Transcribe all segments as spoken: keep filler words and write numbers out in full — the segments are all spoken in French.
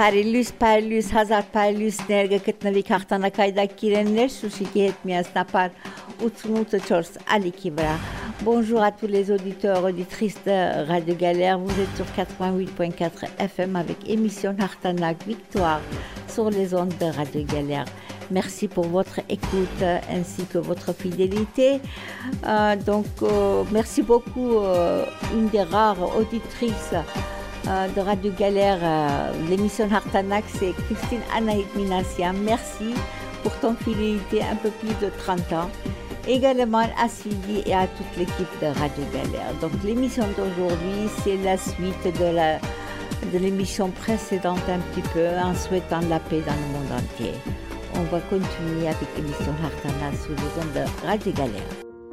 Փարիլյուս, Փարիլյուս, հազար Փարիլյուսներ գտնվի հաղթանակայդակ գիրեններ Շուշիքի հետ միասնապար ութսունութ չորս ալիքի վրա։ Bonjour à tous les auditeurs, auditrices de Radio Galère. Vous êtes sur quatre-vingt-huit virgule quatre F M avec émission Hartanak Victoire sur les ondes de Radio Galère. Merci pour votre écoute ainsi que votre fidélité. Euh, donc, euh, merci beaucoup. Euh, une des rares auditrices euh, de Radio Galère, euh, l'émission Hartanak, c'est Christine Anaïd Minassia. Merci pour ton fidélité, un peu plus de trente ans. Également à Sylvie et à toute l'équipe de Radio Galère. Donc, l'émission d'aujourd'hui, c'est la suite de, la, de l'émission précédente un petit peu, en souhaitant la paix dans le monde entier. On va continuer avec l'émission Hartanak sous les ondes de Radio Galère.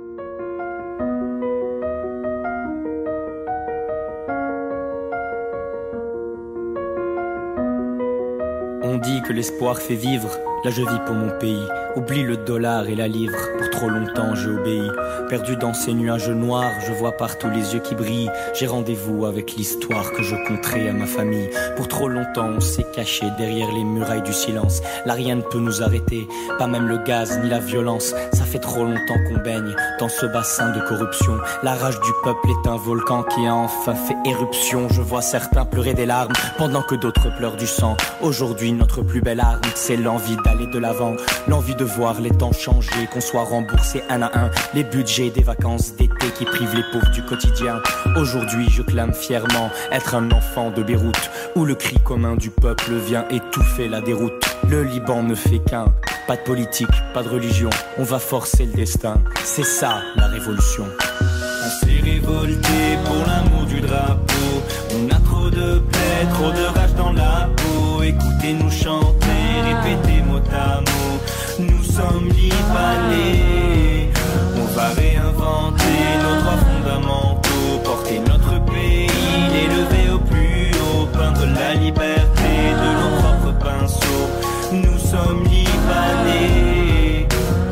On dit que l'espoir fait vivre, là je vis pour mon pays. Oublie le dollar et la livre, pour trop longtemps j'ai obéi. Perdu dans ces nuages noirs, je vois partout les yeux qui brillent. J'ai rendez-vous avec l'histoire que je conterai à ma famille. Pour trop longtemps on s'est caché derrière les murailles du silence. Là rien ne peut nous arrêter, pas même le gaz ni la violence. Ça fait trop longtemps qu'on baigne dans ce bassin de corruption. La rage du peuple est un volcan qui a enfin fait éruption. Je vois certains pleurer des larmes, pendant que d'autres pleurent du sang. Aujourd'hui notre plus belle arme, c'est l'envie d'aller de l'avant. L'envie de voir les temps changer, qu'on soit remboursé un à un. Les budgets des vacances d'été qui privent les pauvres du quotidien. Aujourd'hui je clame fièrement être un enfant de Beyrouth, où le cri commun du peuple vient étouffer la déroute. Le Liban ne fait qu'un, pas de politique, pas de religion. On va forcer le destin, c'est ça la révolution. On s'est révolté pour l'amour du drapeau. On a trop de plaie, trop de rage dans la peau. Écoutez-nous chanter, répétez mot à mot. Nous sommes libanais. On va réinventer nos droits fondamentaux. Porter notre pays, l'élever au plus haut. Peindre la liberté de nos propres pinceaux. Nous sommes libanais.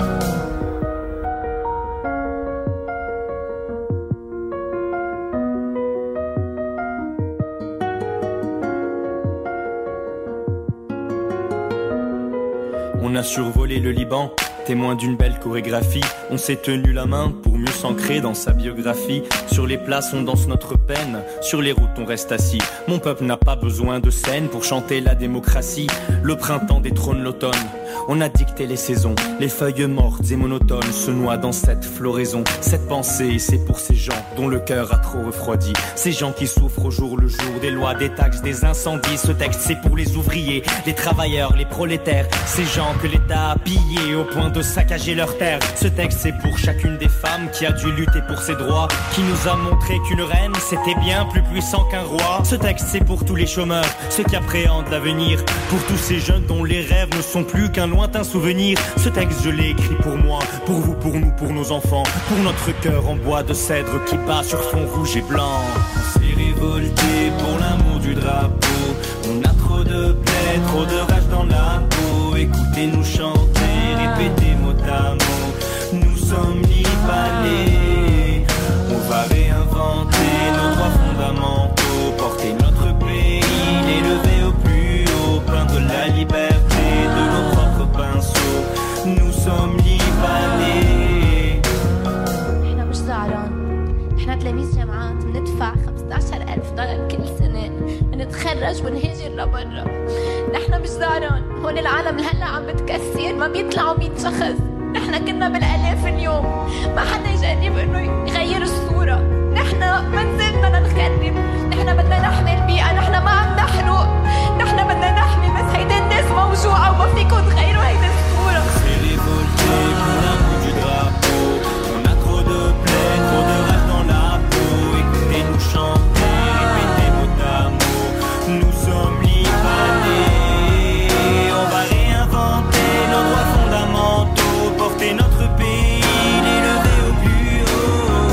On a survolé le Liban, témoin d'une belle chorégraphie. On s'est tenu la main pour mieux s'ancrer dans sa biographie. Sur les places on danse notre peine, sur les routes on reste assis. Mon peuple n'a pas besoin de scène pour chanter la démocratie. Le printemps détrône l'automne, on a dicté les saisons. Les feuilles mortes et monotones se noient dans cette floraison. Cette pensée, c'est pour ces gens dont le cœur a trop refroidi. Ces gens qui souffrent au jour le jour des lois, des taxes, des incendies. Ce texte c'est pour les ouvriers, les travailleurs, les prolétaires. Ces gens que l'État a pillés au point de saccager leurs terres. Ce texte c'est pour chacune des femmes qui a dû lutter pour ses droits, qui nous a montré qu'une reine c'était bien plus puissant qu'un roi. Ce texte c'est pour tous les chômeurs, ceux qui appréhendent l'avenir. Pour tous ces jeunes dont les rêves ne sont plus qu'un lointain souvenir. Ce texte je l'ai écrit pour moi, pour vous, pour nous, pour nos enfants. Pour notre cœur en bois de cèdre qui bat sur fond rouge et blanc. On s'est révolté pour l'amour du drapeau. On a trop de plaie, trop de rage dans la peau. Écoutez-nous chanter, répétez mot à mot. Nous sommes libanais. On va réinventer nos droits fondamentaux. Porter notre pays, l'élever au plus haut. Peindre la liberté de nos propres pinceaux. Nous sommes libanais. احنا مش زعلان، احنا تلاميذ جامعات بندفع خمسة عشر ألف دولار كل سنة، بنتخرج ونهاجر لبرا. نحن مش زعلان، هون العالم هلا عم بتكسر، ما بيطلعوا مية شخص. نحن كنا بالالاف اليوم، ما حدا يجرب انه يغير الصورة. نحن ما نزل بدنا نخرب، نحن بدنا نحمي البيئة، نحن ما عم نحرق، نحن بدنا نحمي بس هيدا الناس موجوعة وما فيكم تغيروا هيدا الصورة. C'est révolté pour l'amour du drapeau. On a trop de plaie, trop de rage dans la peau. Écoutez-nous chanter, répétez mot à mot. Nous sommes libanais. On va réinventer nos droits fondamentaux. Porter notre pays, l'élever au plus haut.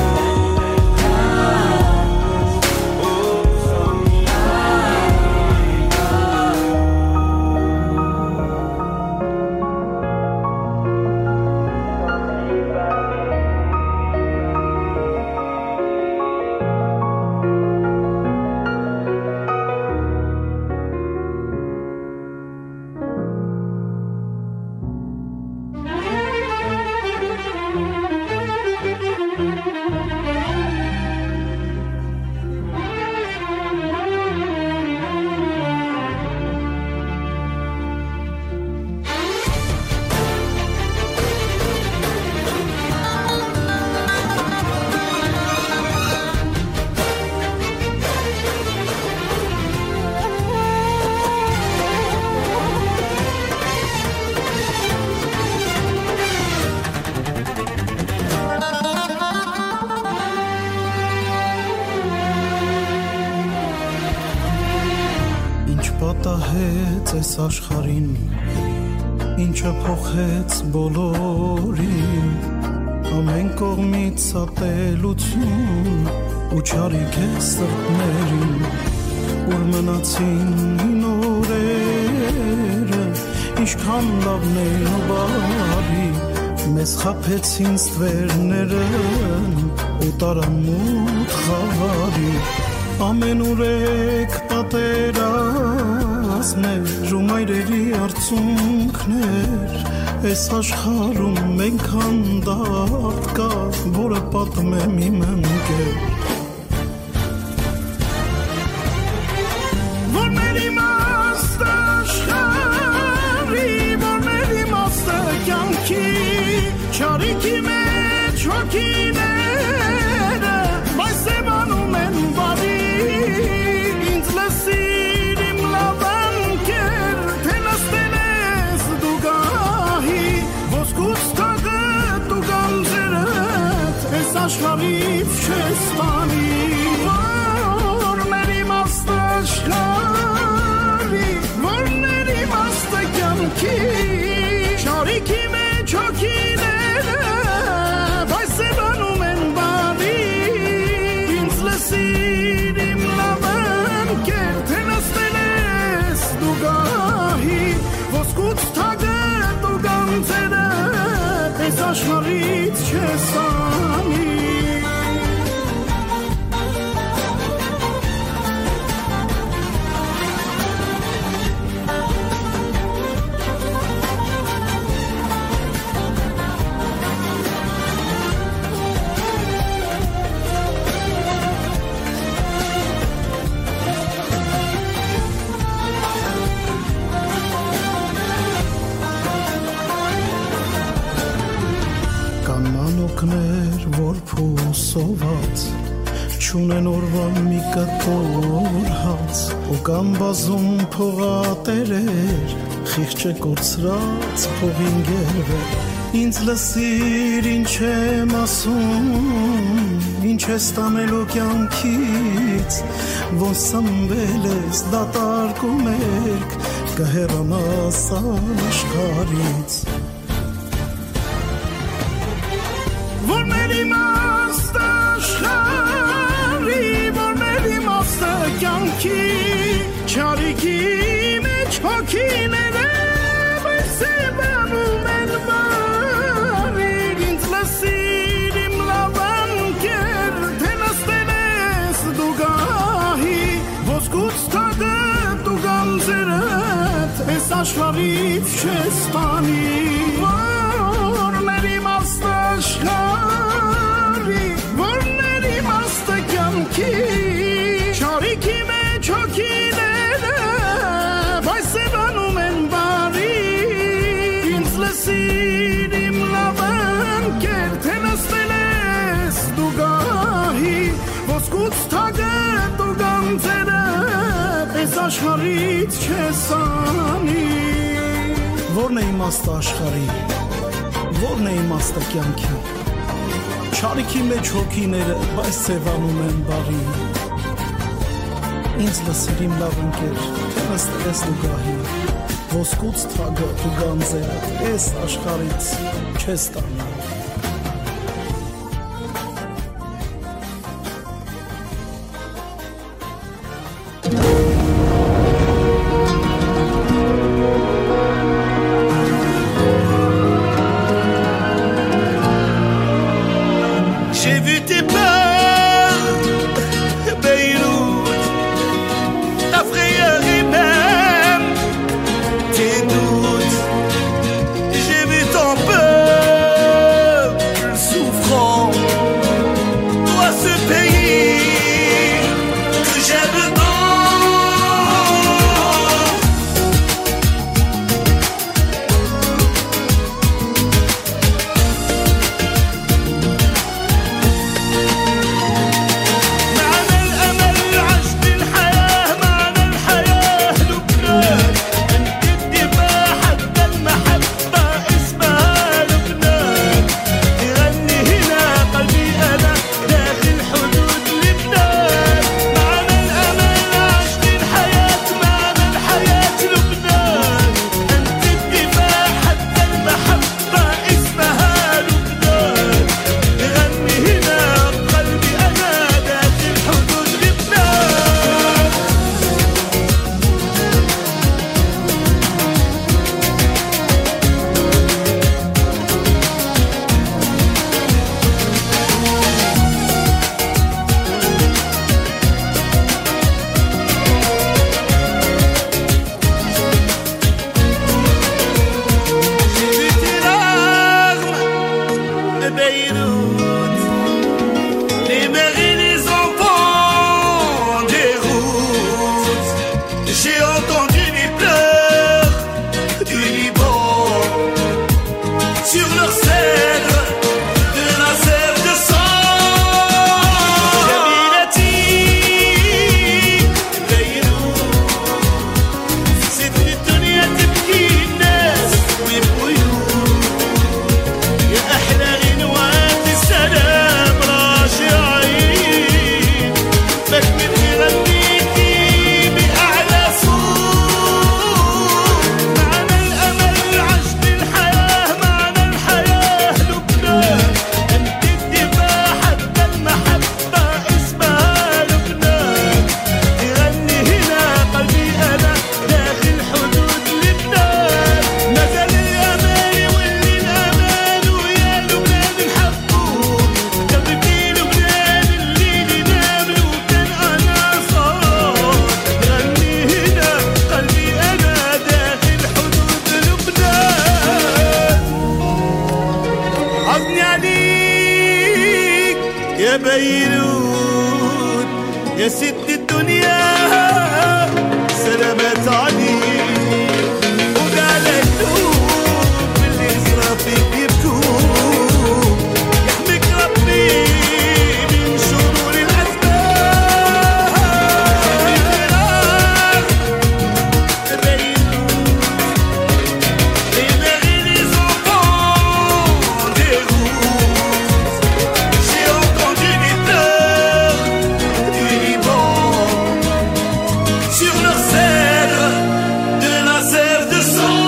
տվեց այս աշխարհին, ինչը փոխեց բոլորին, ամեն կողմից ատելություն ու չարիք է սրտներին, ուր մնացին հին օրերը, ինչքան լավն էին ու բարի, մեզ խաբեցին ստվերները ու տարան մութ խավարի, ամեն ուրեք պատերազմներ ու մայրերի արցունքներ, այս աշխարհում մենքան դարդ կա, որը պատմեմ իմ ընկեր, որ մեր իմաստ աշխարհի, որ մեր իմաստ կյանքի, չարիքի մեջ հոգիները, բայց սևանում են բարի, ինձ լսիր իմ լավ ընկեր, թե նստել ես դու գահի, ոսկուց թաղդ ու գանձերդ, այս աշխարհից չես տանի, որ մեր իմաստ աշխարհի, որ մեր իմաստ կյանքի, չարիքի մեջ հոգիները, բայց սևանում են բարի, ինձ լսիր իմ լավ ընկեր, թե նստել ես դու գահի, ոսկուց թաղդ ու գանձերդ, այս աշխարհից չես տանի. Որ փուսոված չունեն օրվա մի կտոր հաց ու կամ բազում փողատերեր խիղճը կորցրած փողին գերվեր ինձ լսիր ինչ եմ ասում ինչ ես տանելու կյանքից ոնց սնվել ես դատարկում եք կհեռանաս աշխարհից որ մեր իմաստ աշխարհի, որ մեր իմաստ կյանքի, չարիքի մեջ հոգիները, բայց սևանում են բարի, ինձ լսիր իմ լավ ընկեր, թե նստել ես դու գահի, ոսկուց թաղդ ու գանձերդ, այս աշխարհից չես տանի, որ մեր իմաստ աշխարհի, որ մեր իմաստ կյանքի, չարիքի մեջ հոգիները, բայց սևանում են բարի, ինձ լսիր իմ լավ ընկեր, թե նստել ես դու գահի, ոսկուց թաղդ ու գանձերդ, այս աշխարհից չես տանի, որն է իմաստ աշխարհի, որն է իմաստը կյանքի, չարիքի մեջ հոգիները, բայց սևանում են բարի, ինձ լսիր իմ լավ ընկեր, թե նստել ես դու գահի, ոսկուց թաղդ ու գանձերդ, այս աշխարհից չես տանի. de Beyrouth, libérer les enfants des routes. J'ai entendu les pleurs du Liban sur leur cèdre de la sève de sang. Jamilati, Beyrouth, c'est une dunya تبكي الناس ويبكوا يا أحلى غنوات السلام راجعين بكمل غنيتي بأعلى صوت. معنا الأمل عشق الحياة، معنا الحياة لبنان، أنت الدفاع حتى المحبة اسمها لبنان. يغني هنا قلبي أنا داخل حدود لبنان. نزل الأمان واللي الأمان ويا لبنان نحبوه. قلبي في لبنان الليل ينام لو كان أنا صار. يغني هنا قلبي أنا داخل حدود لبنان. عزني عليك يا بيروت يا ست الدنيا، سلامات عليك وعلى القلوب اللي صرا فيك يبكوا. يحميك ربي من شرور الأسباب. بيروت libérer les enfants des routes. J'ai entendu les pleurs du Liban sur leur cèdre de la sève de sang.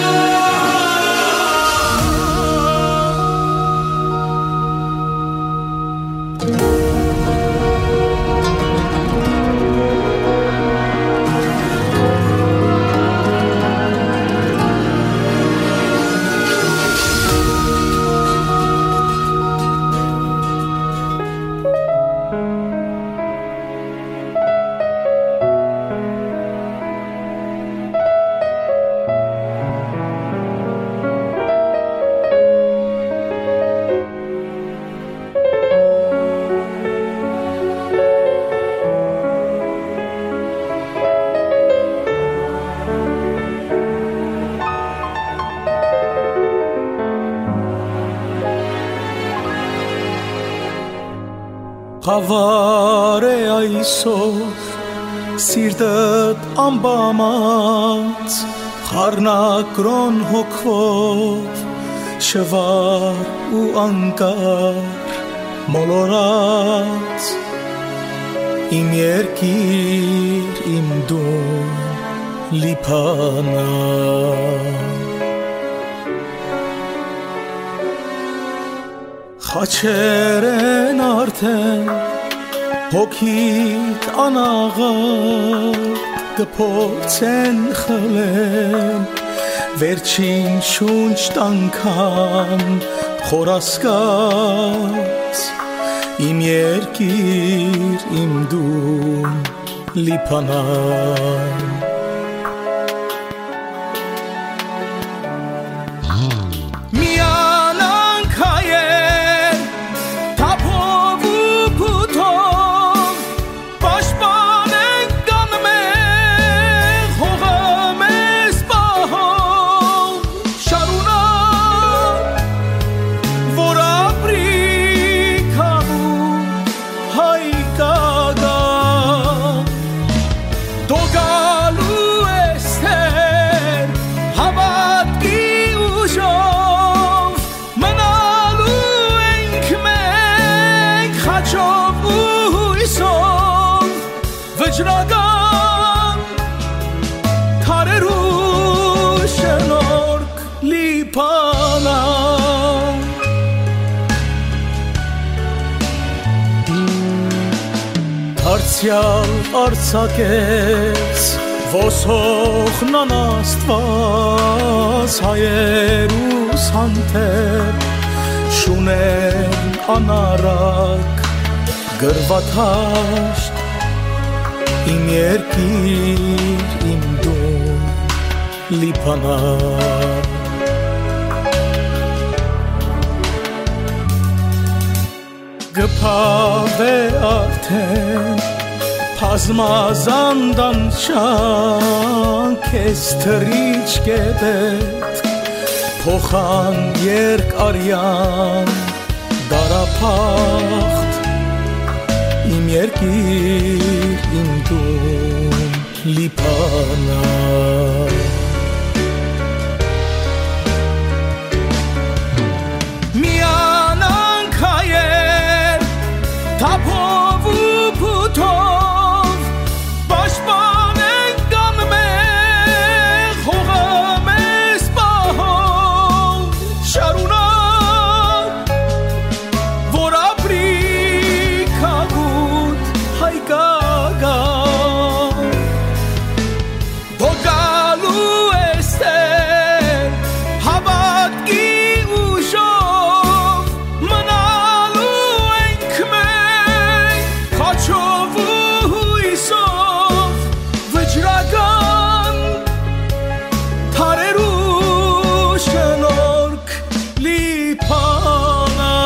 Խավար է այսօր սիրտդ ամբամած, խառնակրոն հոգվով շվար ու անկար մոլորած, իմ երկիր իմ դուն լիփանա։ Խաչեր են արդեն հոգիդ անաղար, կփորձեն խլեն վերջին շունչ տանքան խորասկաց, իմ երկիր իմ դուն լիփանան։ Դարձյալ արձակեց ոսողնան Աստված, հայեր ու սանթեր շուներ անարակ գրվաթաշտ, իմ երկիր իմ դուն լիփանա։ Գփավե արդեն Փազմազանդամ շան Քեզ թրիչք է պետք Փոխան երկ արյան Դարապախտ Իմ երկիր, իմ տուն լիպանա Միանանք հայեր Թափով ու փութով Պաշտպանենք կանմեղ Հողը մեզ պահով Շարունակ Որ ապրի քագուտ հայկագա Դո գալու ես տեր Հավատքի ուժով Մնալու ենք մենք Խաչով ու հույսով Վճռական Թարերու շնորհք լիփանա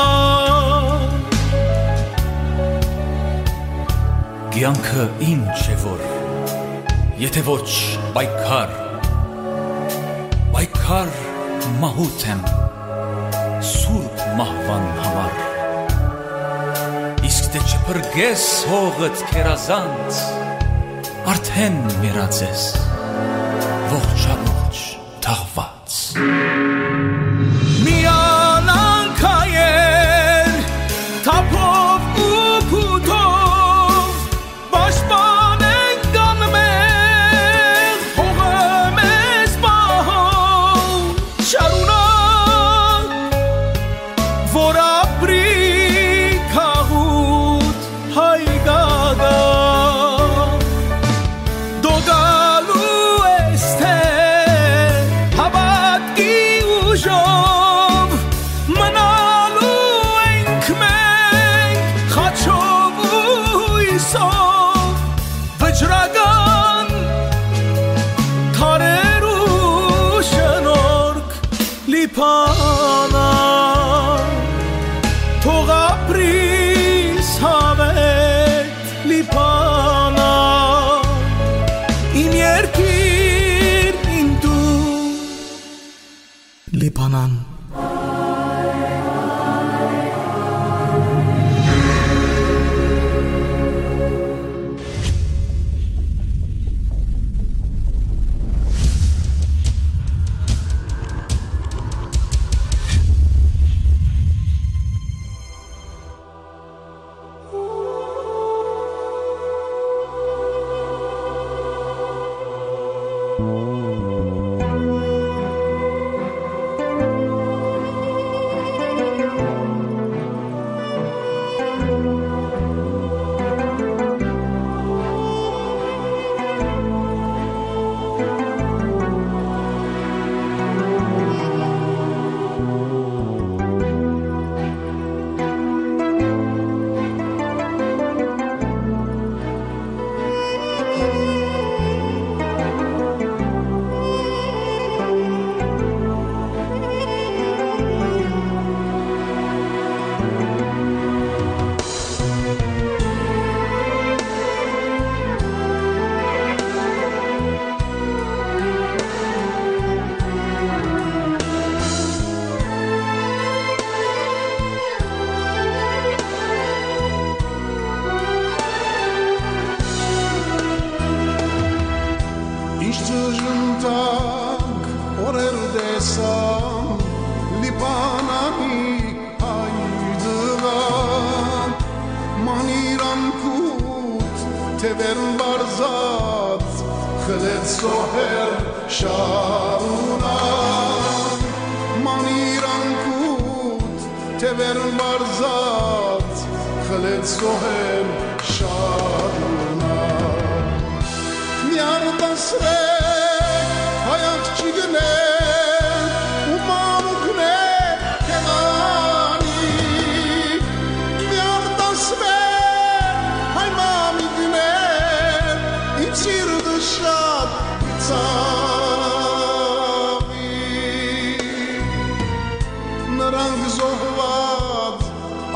Կյանքը ինչ է որ Եթե ոչ պայքար Պայքար մահուց եմ Սուրբ մահվան համար Իսկ դե չփրկես հողդ քերազանց Արդեն մեռած ես Ողջամողջ թաղված Միանանք հայեր Թափով ու փութով Պաշտպանենք կանմեղ Հողը մեզ պահով Շարունակ Որ ապրի քաղուտ հայկագա Դո գալու ես թե Հավատքի ուժով Մնալու ենք մենք Խաչով ու հույսով Վճռական Թարերու շնորհք լիփանա Թող ապրիս հավետ լիփանա Իմ երկիր, իմ տուն լիփանան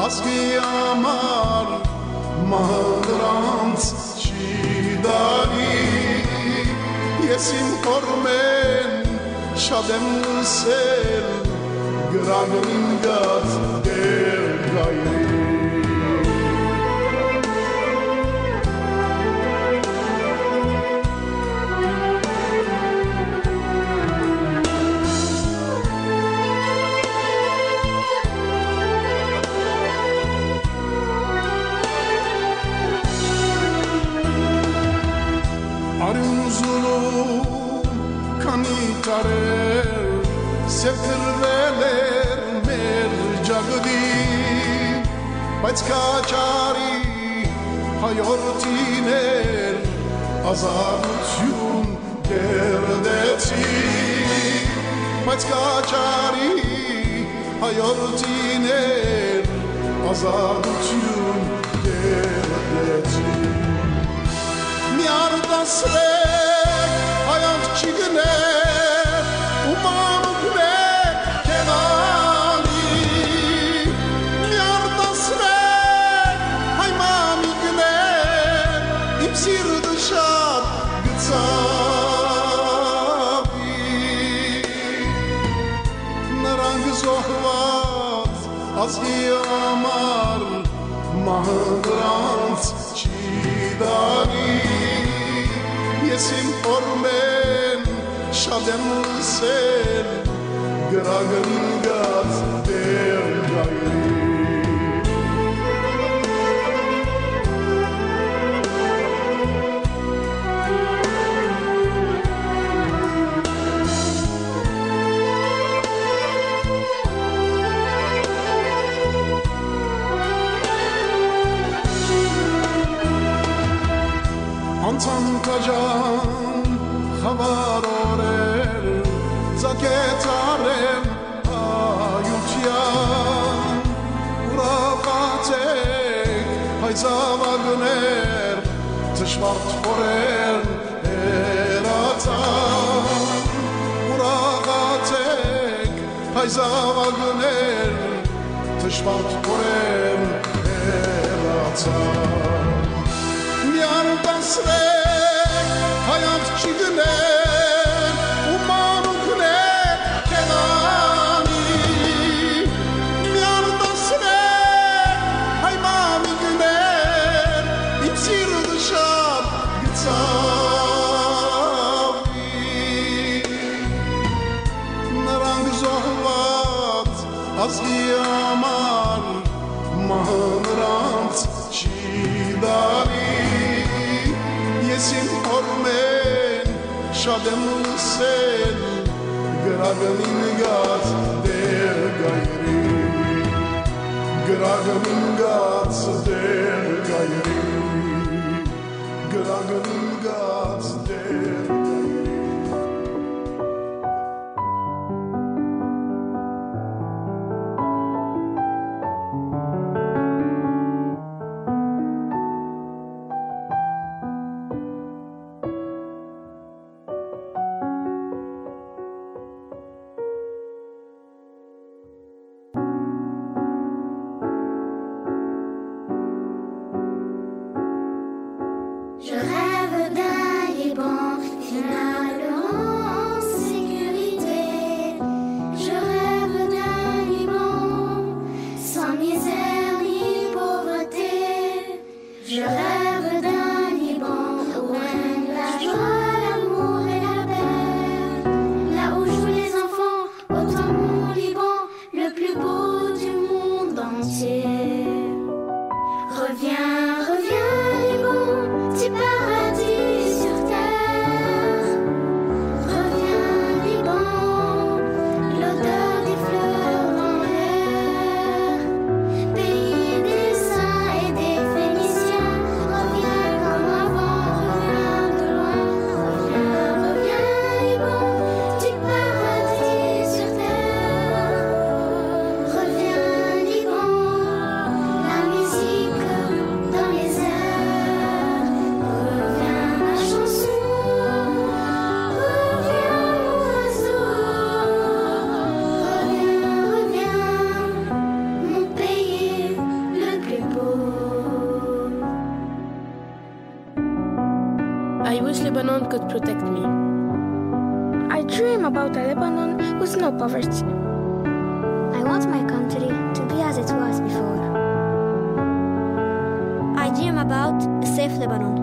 ազգի համար մահրանց չի դարի ես իմ կորմեն շատ եմ լսել գրագին գած դեր գայրի Սեքրվել մեր ջագդի բայց կաչարի հայորդին էր ազատություն դերդեցի բայց կաչարի հայորդին էր ազատություն դերդեցի մի արտասրեք հայանք չի գներ ու մանուկն է կենալի մի արտասրեք հայ մամիկն է իմ սիրտը շատ գծավի նրանք զոհված ազգի համար մահրանց չի դարի ես իմ կորմեն շատ եմ լսել գրագին գած դեր գայրի անցան կաժան խավար օրեր Zaketaren ayutyan Urafatek hayzavagner Tışvart foren eratan Urafatek hayzavagner Tışvart foren eratan Miyardan srek hayat çigner Umanukne kenani Miyardan srek hay mamigner İpsir dışar gitsavi Narang zohvat azgi amar Mahanrant çidari Yesim ormen şadem sel Gragamin gat der gayri Gragamin gat der gayri Gragamin gat der Je rêve d'un Liban finalement en sécurité. Je rêve d'un Liban sans misère ni pauvreté. Je rêve d'un Liban où règne la joie, l'amour et la paix. Là où jouent les enfants, autant mon Liban, le plus beau du monde entier. Reviens, reviens Liban, petit paradis sur terre. Reviens Liban, l'odeur des fleurs dans l'air. Pays des saints et des Phéniciens. Reviens comme avant, reviens de loin. Reviens, reviens Liban, petit paradis sur terre. Reviens Liban, la musique Lebanon could protect me. I dream about a Lebanon with no poverty. I want my country to be as it was before. I dream about a safe Lebanon.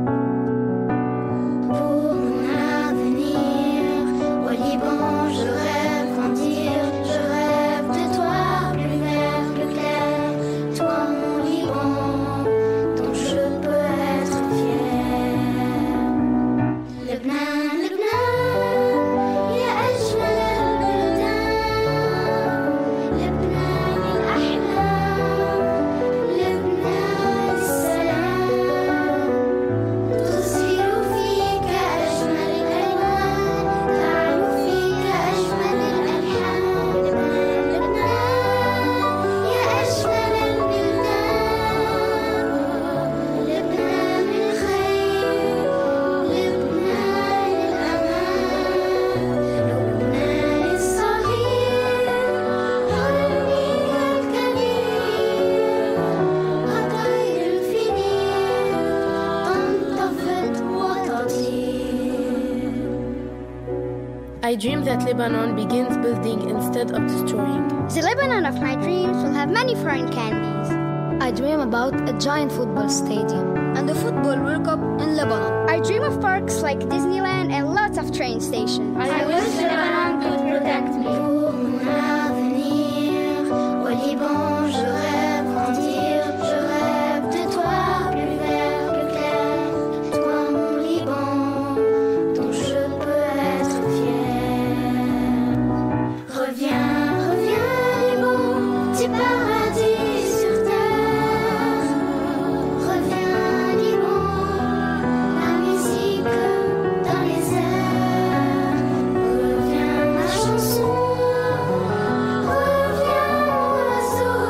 Pour mon avenir, au Liban, je rêve grandir. Je rêve de toi, plus vert, plus clair. Toi, mon Liban, dont je peux être fier. Lebanon, Lebanon, ya ajmal al-buldan. Lebanon al-ahlam, Lebanon al-salam. تصفر فيك أجمل الألوان، تعلو فيك أجمل الألحان. لبنان لبنان يا أجمل البلدان. لبنان الخير، لبنان الأمان. لبنان الصغير، حلمي الكبير. قطير الفنير تنتفض وتطير. I dream that Lebanon begins building instead of destroying. The Lebanon of my dreams will have many foreign candies. I dream about a giant football stadium and the Football World Cup in Lebanon. I dream of parks like Disneyland and lots of train stations. I wish Lebanon could protect me. Pour mon avenir, au Liban, je rêve grandir. Je rêve de toi, plus vert, plus clair. Toi, mon Liban, dont je peux être fier. Reviens, reviens, Liban, petit paradis sur terre. Reviens, Liban, la musique dans les airs. Reviens, ma chanson. Reviens, mon oiseau.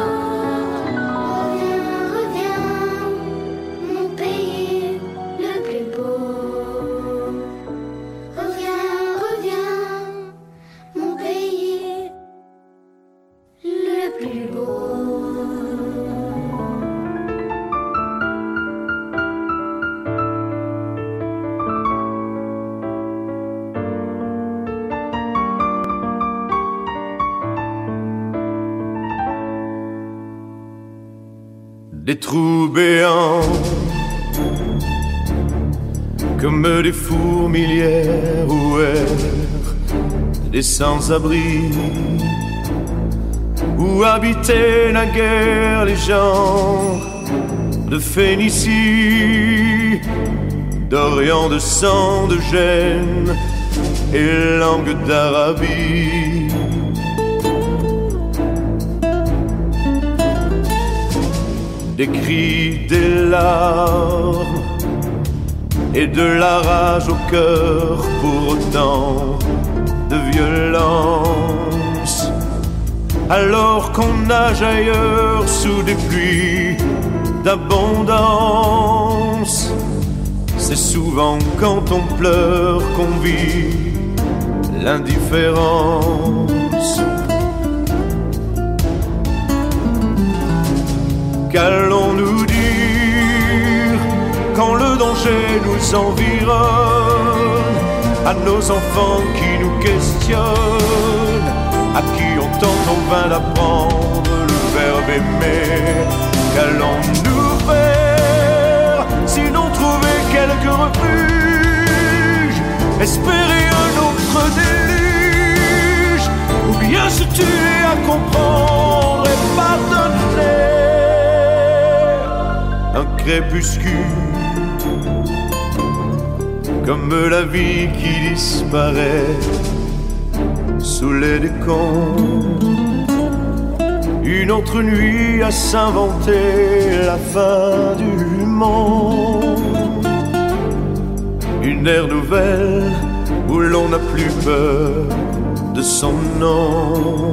Reviens, reviens, mon pays le plus beau. Reviens, reviens, mon pays le plus beau. Des trous béants comme des fourmilières ouverts, des sans-abri où habitaient naguère les gens de Phénicie, d'Orient, de sang, de Gênes et langue d'Arabie. Des cris, des larmes et de la rage au cœur pour autant de violence. Alors qu'on nage ailleurs sous des pluies d'abondance, c'est souvent quand on pleure qu'on vit l'indifférence. Qu'allons-nous dire quand le danger nous environne, à nos enfants qui nous questionnent, à qui on tente en vain d'apprendre le verbe aimer? Qu'allons-nous faire, sinon trouver quelque refuge, espérer un autre déluge, ou bien se tuer à comprendre et pardonner? Un crépuscule, comme la vie qui disparaît sous les décombres. Une autre nuit à s'inventer la fin du monde. Une ère nouvelle où l'on n'a plus peur de son nom.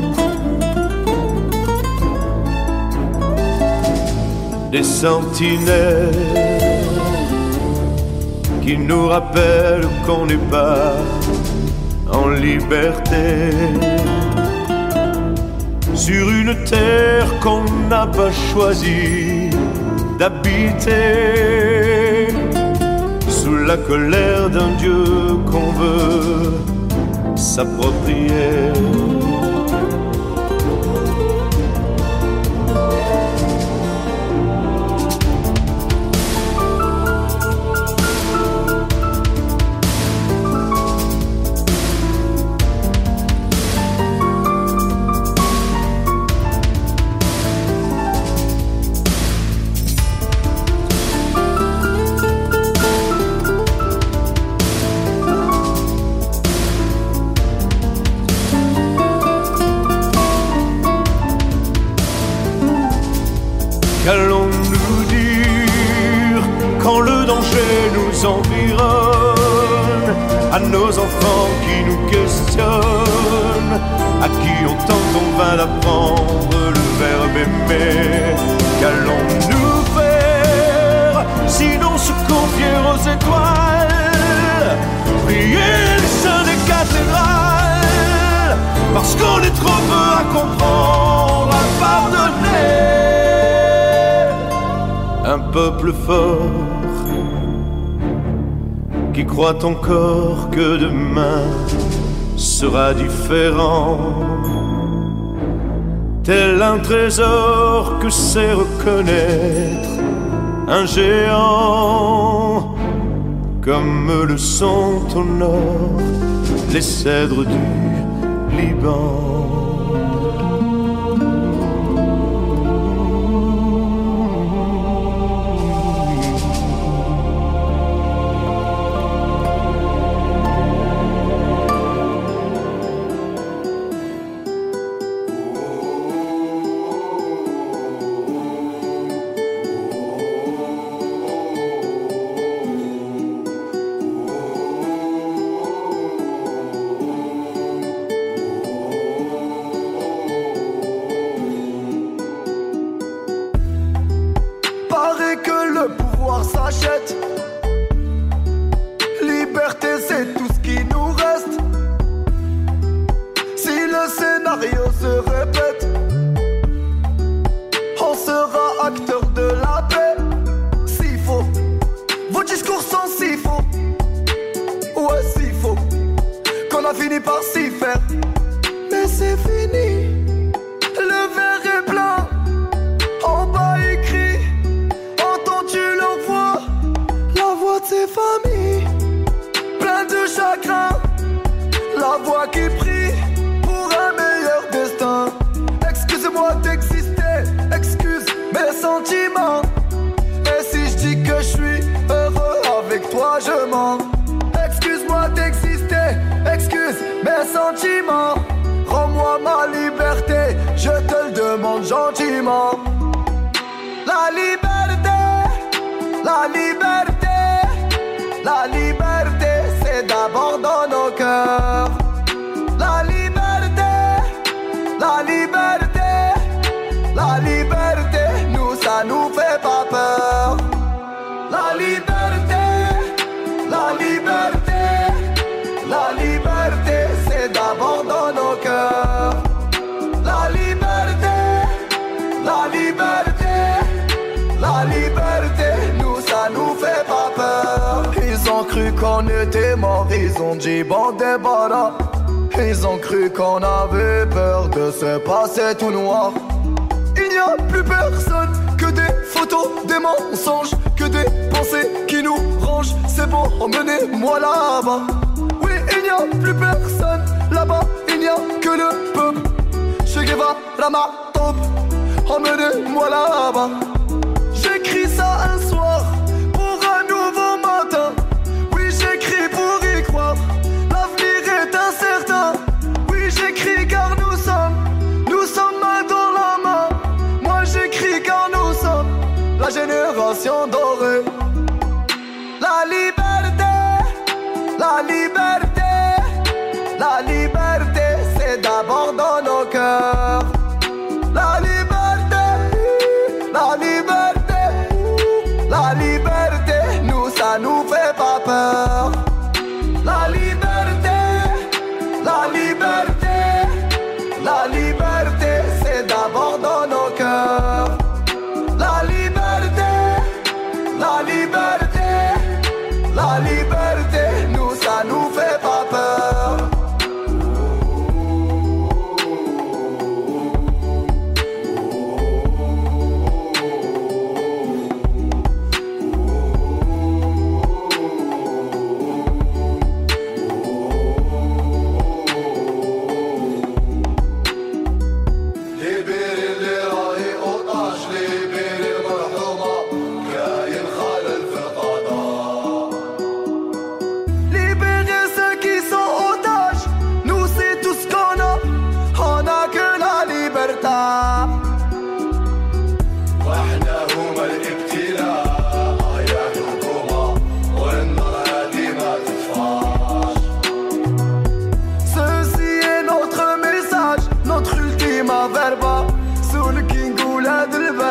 Des sentinelles qui nous rappellent qu'on n'est pas en liberté sur une terre qu'on n'a pas choisi d'habiter, sous la colère d'un Dieu qu'on veut s'approprier. Qu'allons-nous dire quand le danger nous environne, à nos enfants qui nous questionnent, à qui on tente en vain d'apprendre le verbe aimer? Qu'allons-nous faire sinon se confier aux étoiles, prier les saints des cathédrales, parce qu'on est trop peu à comprendre, à pardonner? Un peuple fort qui croit encore que demain sera différent, tel un trésor que sait reconnaître un géant, comme le sont au nord les cèdres du Liban. Liberté, c'est tout ce qui nous reste. Si le scénario se répète, on sera acteur de la paix. S'il faut, vos discours sont si faux. Ouais, si faux, qu'on a fini par s'y faire. Mais c'est fini, le verre est plein. En bas écrit, entends-tu leur voix? La voix de ses familles, plein de chagrin. La voix qui prie pour un meilleur destin. Excuse-moi d'exister, excuse mes sentiments. Et si je dis que je suis heureux avec toi, je mens. Excuse-moi d'exister, excuse mes sentiments. Rends-moi ma liberté, je te le demande gentiment. La liberté, la liberté, la liberté, c'est d'abord dans nos cœurs. La liberté, la liberté, la liberté, nous ça nous fait pas peur. La liberté, la liberté, la liberté, c'est d'abord dans nos cœurs. La liberté, la liberté, la liberté, nous ça nous fait pas peur. Ils ont cru qu'on était morts, ils ont dit bon débarras. Ils ont cru qu'on avait peur de se passer tout noir. Il n'y a plus personne que des photos, des mensonges, que des pensées qui nous rangent. C'est bon, emmenez-moi là-bas. Oui, il n'y a plus personne là-bas, il n'y a que le peuple. Che Guevara ma top, emmenez-moi là-bas. J'écris ça un soir pour un nouveau matin. Oui, j'écris pour y croire. L'avenir est incertain. Oui, j'écris car nous sommes, nous sommes main dans la main. Moi, j'écris car nous sommes la génération dorée. La liberté, la liberté, la liberté, c'est d'abord dans nos cœurs. La liberté, la liberté, la liberté, nous ça nous fait pas peur. La liberté, la liberté, la liberté, c'est d'abord dans nos cœurs. La liberté, la liberté, la liberté.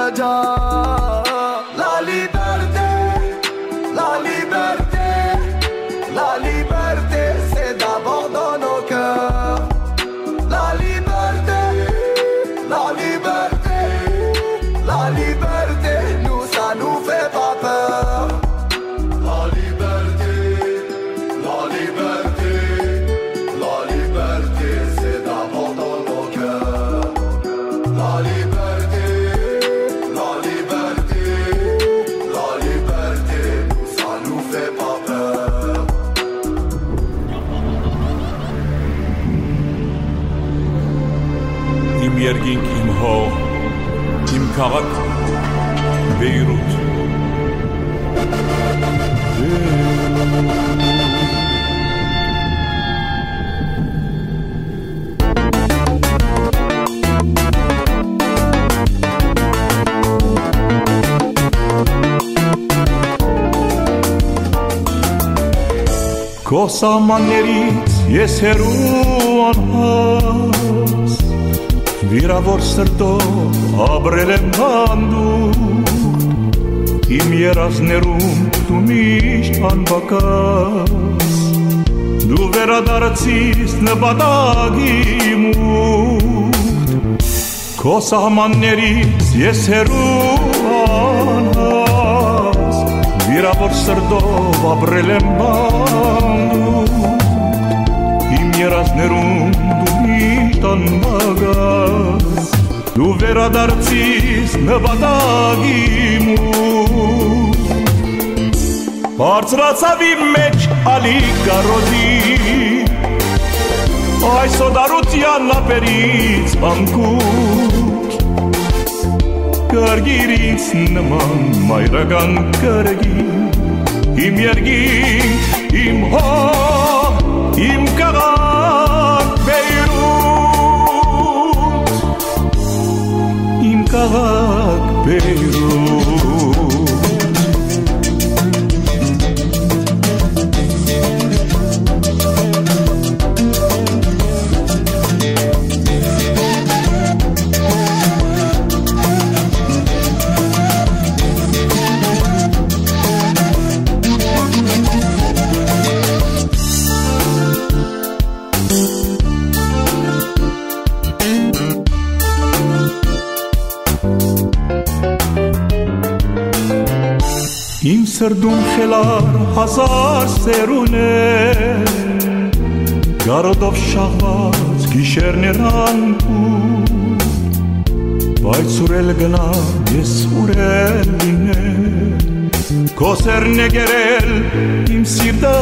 جان. La liberté, la liberté, la liberté, c'est d'abord dans nos cœurs. La liberté, la liberté, la liberté, nous ça nous fait pas peur. La liberté, la liberté, la liberté, c'est d'abord dans nos cœurs. La liberté, la liberté, la liberté, nous ça nous fait pas peur. Im yergink im ho, im karak, Beirut. Կոսամաններից ես հեռու անհաս վիրավոր սրտով ապրել եմ հանդուրտ իմ երազներում դու միշտ անբակաս դու վերադարձիս նպատակի մուտ կոսամաններից ես հեռու անհաս վիրավոր սրտով ապրել եմ հանդուրտ իմ երազներում դու միշտ անբակաս դու վերադարձիս նպատակի մուտ բարձրացավ իմ մեջ ալիք գարոզի այս օդարության լապերից անկուտ կարգիրից նման մայրական կրգի իմ երգին իմ հող իմ կաղաք Բեյրութ իմ կաղաք Բեյրութ Իմ սրդում խելար հազար սերուներ Գարոտով շաղված գիշերներ անպուր Բայց ուրել գնա ես ուրել լինել Քո սերն է գերել իմ սիրտը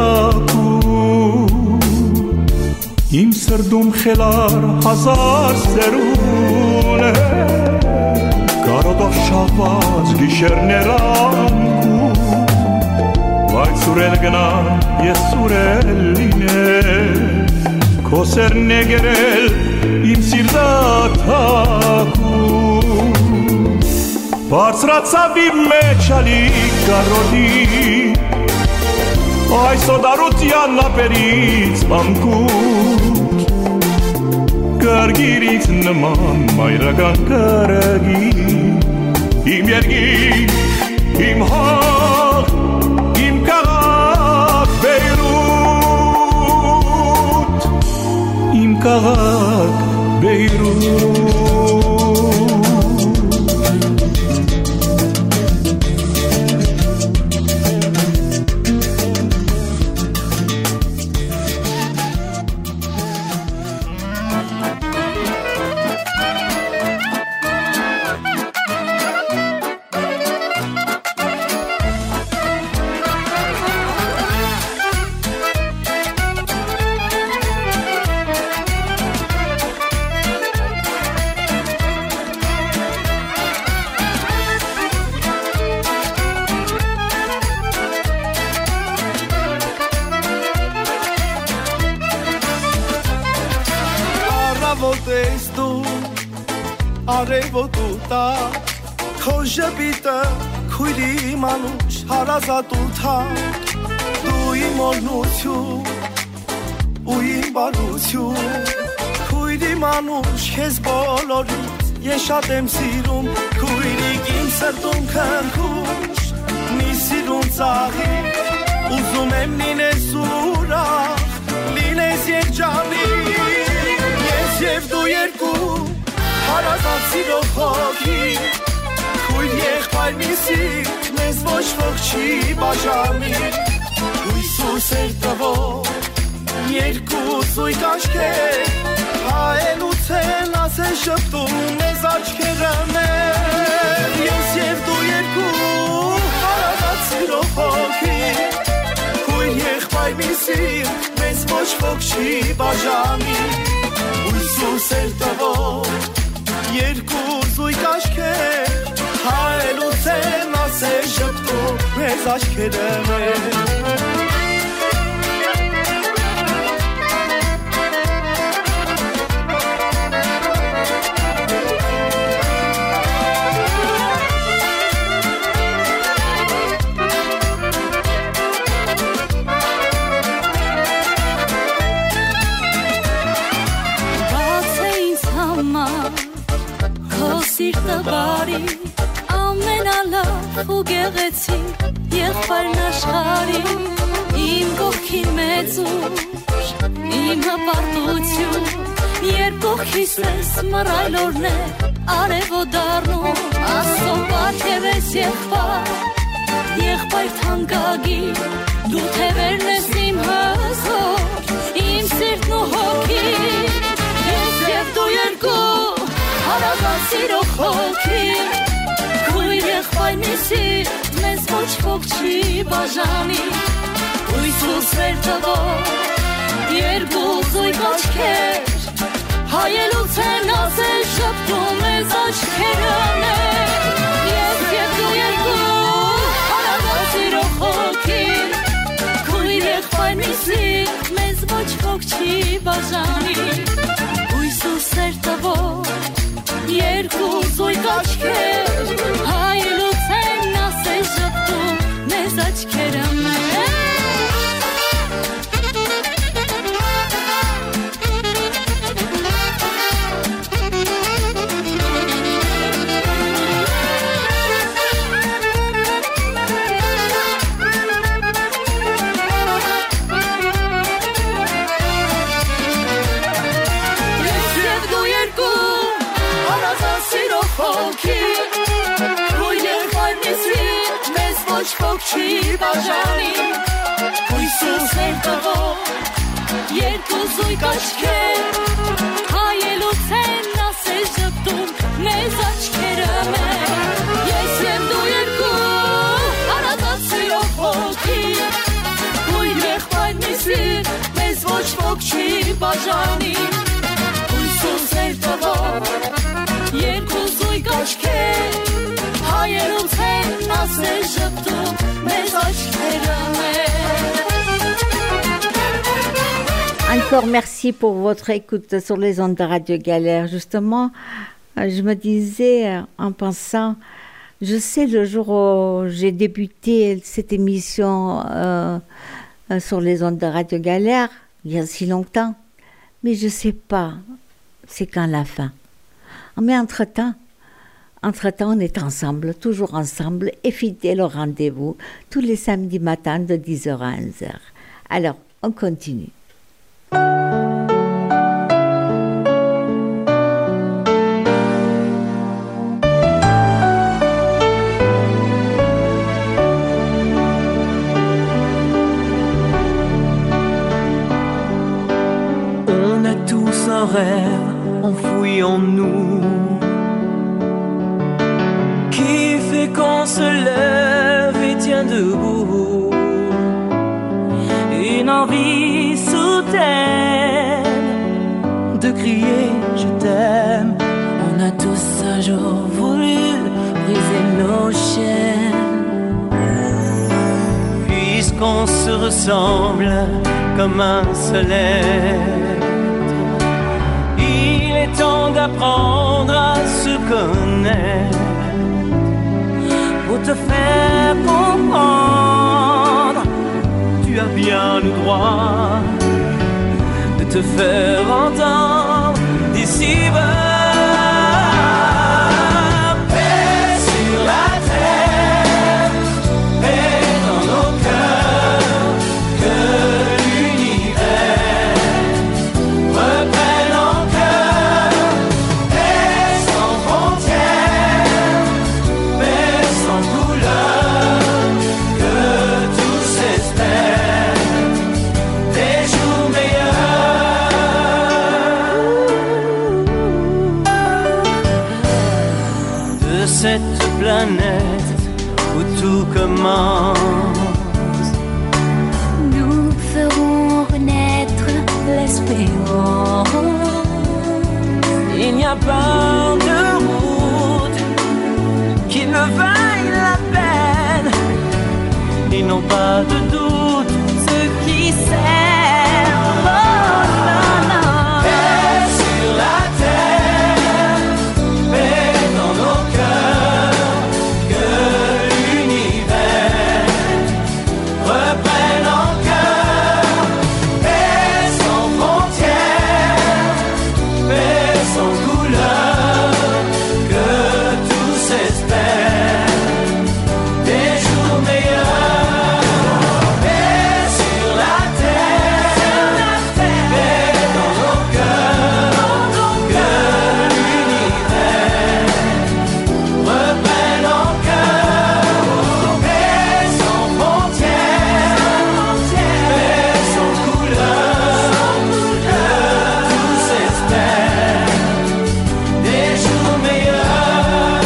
թակուր Իմ սրդում խելար հազար սերուներ Գարոտով շաղված գիշերներ անպուր Բայց ուրել գնա ես ուրել լինել Քո սերն է գերել իմ սիրտը թակուր Բարձրացավ իմ մեջ ալիք գարոտի Այս օդարության լապերից անկուտ Կարգիրից նման մայրական կրգի Իմ երգին, իմ հող, իմ կաղաք Բեյրութ Իմ կաղաք Բեյրութ արևոտուտա քո ժպիտը քույրի մանուշ հարազատուտա դու իմ օրնություն ու իմ բարություն քույրի մանուշ քեզ բոլորից Ես շատ եմ սիրում քույրիկ իմ սրտում քնքուշ մի սիրուն ծաղի ուզում եմ լինես ուրախ լինես եղջամիտ ես եւ դու երկու հարազատ սիրող հոգի քույր եղբայր մի սիրտ մեզ ոչ ոք չի բաժանի հույսու սերտվող երկու զույգ աչքեր հայելուց են ասեն շպտում մեզ աչքերը մեր ես եւ դու երկու հարազատ սիրող հոգի քույր եղբայր մի սիրտ մեզ ոչ ոք չի բաժանի հույսու սերտվող երկու զույգ աչքեր հայելուց են ասեն շպտում մեզ աչքերը մեր Բարի ամենալավ ու գեղեցիկ եղբայրն աշխարհի իմ կողքին մեծ ուժ իմ հպարտություն երբ կողքիս ես մռայլորներ արևո դառնում աստծո պարգև ես եղբայր եղբայր թանկագիր դու թևերն ես իմ հզոր իմ սիրտն ու հոգին ես եւ դու երկու հարազատ սիրող հոգի քույր եղբայր մի սիրտ մեզ ոչ ոք չի բաժանի հույսու սերտվող երկու զույգ աչքեր հայելուց են ասել շպտում մեզ աչքերը մեր ես եւ դու երկու հարազատ սիրող հոգի քույր եղբայր մի սիրտ մեզ ոչ ոք չի բաժանի հույսու սերտվող երկու զույգ աչքեր հայելուց են ասել շպտում մեզ աչքերը մեր չի բաժանի հույսու սերտվող երկու զույգ աչքեր հայելուց են ասել շպտում մեզ աչքերը մեր ես եւ դու երկու հարազատ սիրող հոգի քույր եղբայր մի սիրտ մեզ ոչ ոք չի բաժանի հույսու սերտվող երկու զույգ աչքեր հայելուց են ասել շպտում Encore merci pour votre écoute sur les ondes de Radio Galère. Justement, je me disais en pensant, je sais le jour où j'ai débuté cette émission euh, sur les ondes de Radio Galère, il y a si longtemps, mais je ne sais pas c'est quand la fin. Mais entre-temps, Entre-temps, on est ensemble, toujours ensemble, et fidèles au rendez-vous, tous les samedis matins de dix heures à onze heures. Alors, on continue. On a tous un rêve enfoui en nous qui fait qu'on se lève et tient debout. Une envie soudaine de crier je t'aime. On a tous un jour voulu briser nos chaînes. Puisqu'on se ressemble comme un seul être, il est temps d'apprendre à se connaître pour te faire comprendre. Tu as bien le droit de te faire entendre d'ici bas. planète où tout commence. Nous ferons renaître l'espérance. Il n'y a pas de route qui ne vaille la peine. Ils n'ont pas de doute, ceux qui s'aiment. Oh, non, non. Paix sur la terre, paix dans nos cœurs, que l'univers reprenne en cœur. Paix sans frontières, paix sans couleur, que tous espèrent des jours meilleurs. Paix sur la terre, paix dans nos cœurs, que l'univers reprenne en cœur. Paix sans frontières, paix sans couleur, que tous espèrent des jours meilleurs.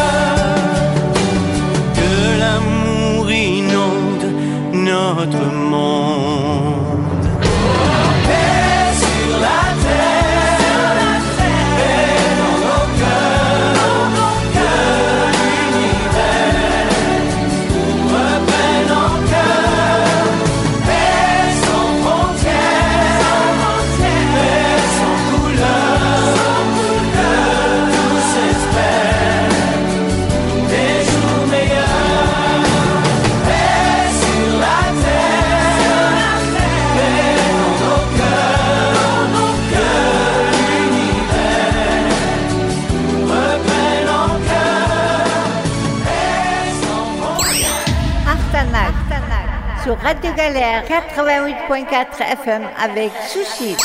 Que l'amour inonde notre monde. Paix sur la terre, paix dans nos cœurs, que l'univers reprenne en cœur. Paix sans frontières, paix sans couleur, que tous espèrent des jours meilleurs. Paix sur la terre, paix dans nos cœurs, que l'univers reprenne en cœur. Paix sans frontières. Artanak, sur Radio Galère quatre-vingt-huit point quatre F M avec Sushi.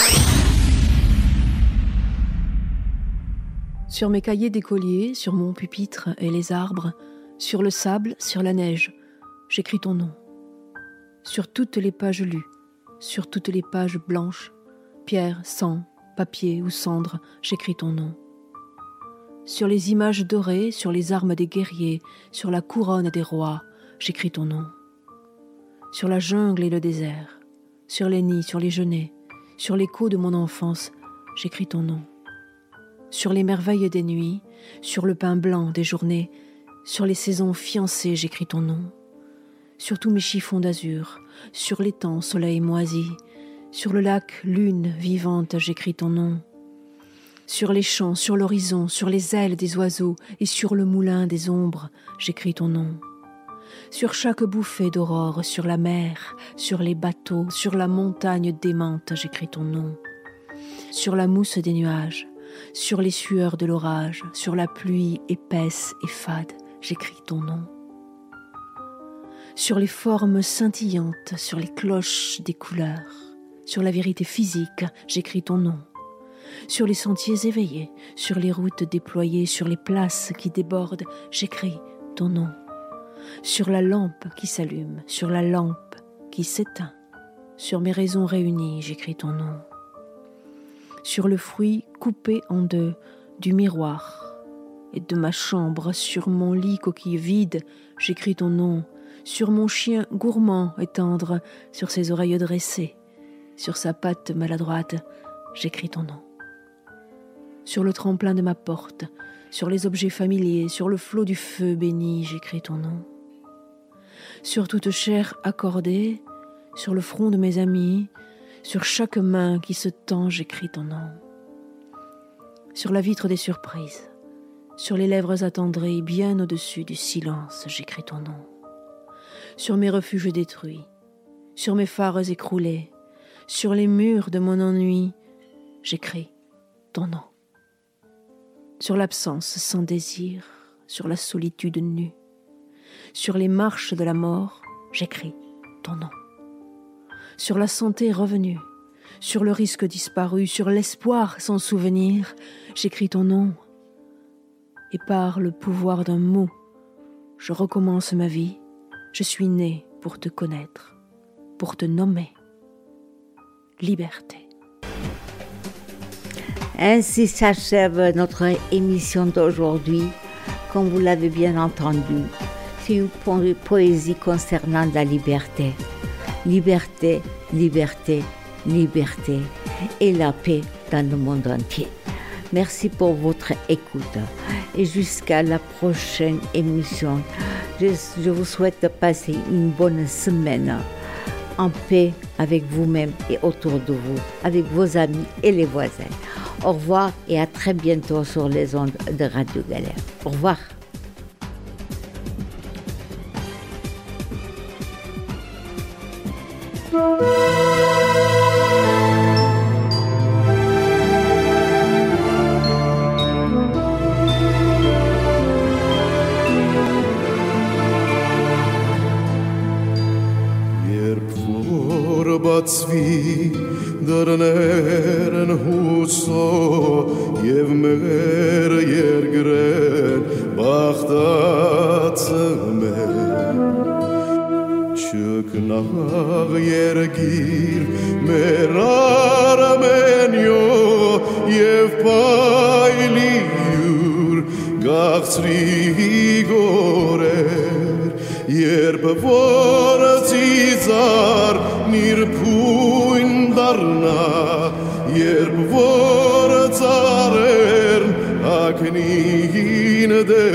Sur mes cahiers d'écolier, sur mon pupitre et les arbres, sur le sable, sur la neige, j'écris ton nom. Sur toutes les pages lues, sur toutes les pages blanches, pierre, sang, papier ou cendre, j'écris ton nom. Sur les images dorées, sur les armes des guerriers, sur la couronne des rois, j'écris ton nom. Sur la jungle et le désert, sur les nids, sur les genêts, sur l'écho de mon enfance, j'écris ton nom. Sur les merveilles des nuits, sur le pain blanc des journées, sur les saisons fiancées, j'écris ton nom. Sur tous mes chiffons d'azur, sur l'étang soleil moisi, sur le lac lune vivante, j'écris ton nom. Sur les champs, sur l'horizon, sur les ailes des oiseaux et sur le moulin des ombres, j'écris ton nom. Sur chaque bouffée d'aurore, sur la mer, sur les bateaux, sur la montagne démente, j'écris ton nom. Sur la mousse des nuages, sur les sueurs de l'orage, sur la pluie épaisse et fade, j'écris ton nom. Sur les formes scintillantes, sur les cloches des couleurs, sur la vérité physique, j'écris ton nom. Sur les sentiers éveillés, sur les routes déployées, sur les places qui débordent, j'écris ton nom. Sur la lampe qui s'allume, sur la lampe qui s'éteint, sur mes raisons réunies, j'écris ton nom. Sur le fruit coupé en deux du miroir et de ma chambre, sur mon lit coquille vide, j'écris ton nom. Sur mon chien gourmand et tendre, sur ses oreilles dressées, sur sa patte maladroite, j'écris ton nom. Sur le tremplin de ma porte, sur les objets familiers, sur le flot du feu béni, j'écris ton nom. Sur toute chair accordée, sur le front de mes amis, sur chaque main qui se tend, j'écris ton nom. Sur la vitre des surprises, sur les lèvres attendries, bien au-dessus du silence, j'écris ton nom. Sur mes refuges détruits, sur mes phares écroulés, sur les murs de mon ennui, j'écris ton nom. Sur l'absence sans désir, sur la solitude nue, sur les marches de la mort, j'écris ton nom. Sur la santé revenue, sur le risque disparu, sur l'espoir sans souvenir, j'écris ton nom. Et par le pouvoir d'un mot, je recommence ma vie. Je suis né pour te connaître, pour te nommer. Liberté. Ainsi s'achève notre émission d'aujourd'hui. comme vous l'avez bien entendu, c'est une po- poésie concernant la liberté. Liberté, liberté, liberté et la paix dans le monde entier. Merci pour votre écoute et jusqu'à la prochaine émission. Je, je vous souhaite de passer une bonne semaine en paix avec vous-même et autour de vous, avec vos amis et les voisins. Au revoir et à très bientôt sur les ondes de Radio Galère. Au revoir. Բացվի դռներն հուսո և մեր երկրեն բախտացը մեր չկնաղ երգիր մեր Արմենիո և պայլի յուր գաղցրի գորեր երբ որ ծիծար նիր փույն դառնա երբ որ ծառերն ակնին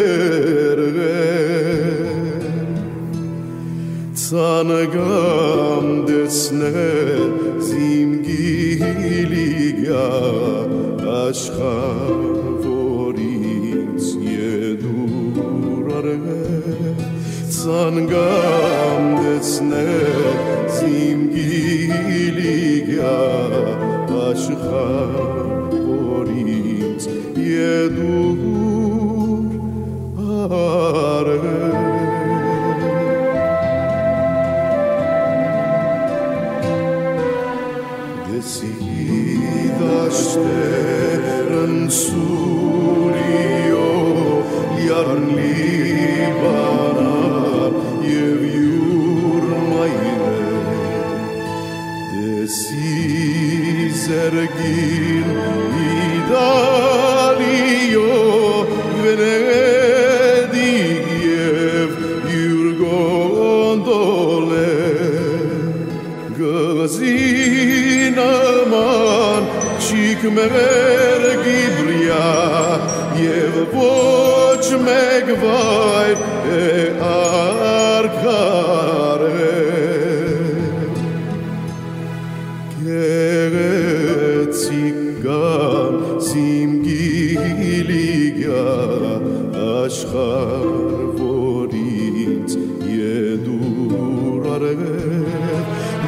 դերվեր ցանգամ դեսնել զիմգիլիգա աշխար որ ինձ եդուր արվել ցանգամ դեսնել զիմգիլիգա աշխար որ ինձ եդուր արվել դաշտերն սուրիո յարն լիբանան և յուր մայրեր դեսի զերգին իդալիո վենեդիգ և յուր գոնդոլեր գզին աման չիք մեր գիբրիա և ոչ մեկ վայր է արկարեր գեղեցիկ գան զիմգիլիգա աշխար որ ինձ եդուր արվել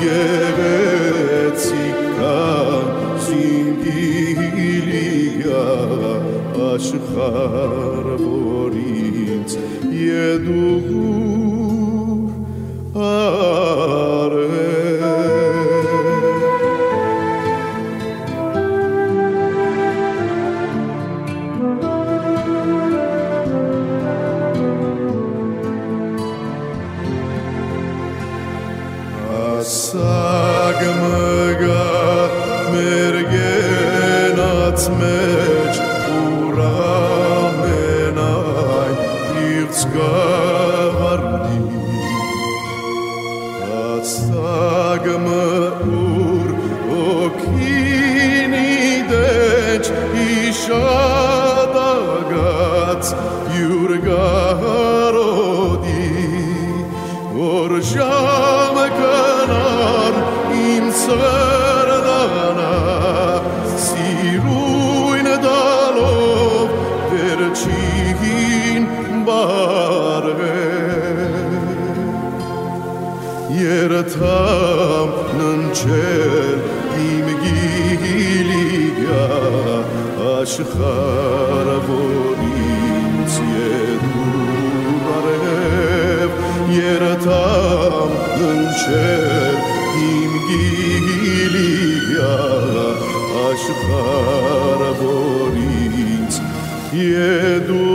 գեղեցիկ գան զիմգիլիգա աշխար որ ինձ եդուր արվել ասագ մգա մեր գենաց մեջ ուրամենայն իվց գավարդի ասագ մուր օքինի դեչ իշադագած յուր գարոդի որ ժամ կնան իմ սվերդանա սիրույն դալով վերջին բարվել երթամ ննչել իմ գիլիգա աշխար որ ինձ եդուր արև երթամ ննչել իմ գիլիգա աշխար որ ինձ եդուր